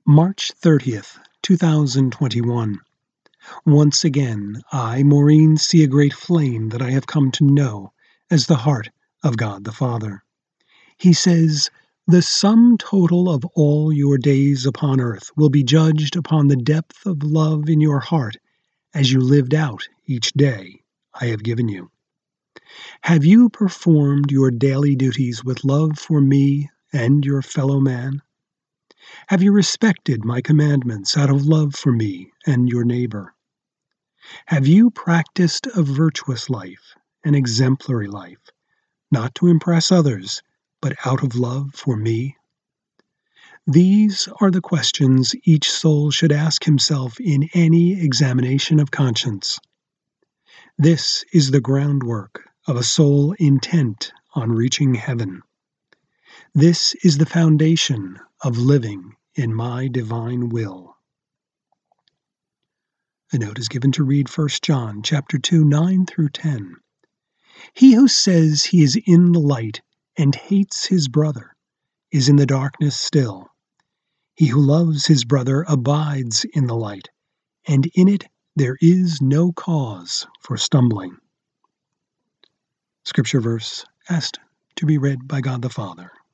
March 30th, 2021. Once again, I, Maureen, see a great flame that I have come to know as the heart of God the Father. He says, "The sum total of all your days upon earth will be judged upon the depth of love in your heart as you lived out each day I have given you. Have you performed your daily duties with love for me and your fellow man? Have you respected my commandments out of love for me and your neighbor? Have you practiced a virtuous life, an exemplary life, not to impress others, but out of love for me?" These are the questions each soul should ask himself in any examination of conscience. This is the groundwork of a soul intent on reaching heaven. This is the foundation of living in my divine will. A note is given to read 1 John chapter 2, 9 through 10. He who says he is in the light and hates his brother is in the darkness still. He who loves his brother abides in the light, and in it there is no cause for stumbling. Scripture verse asked to be read by God the Father.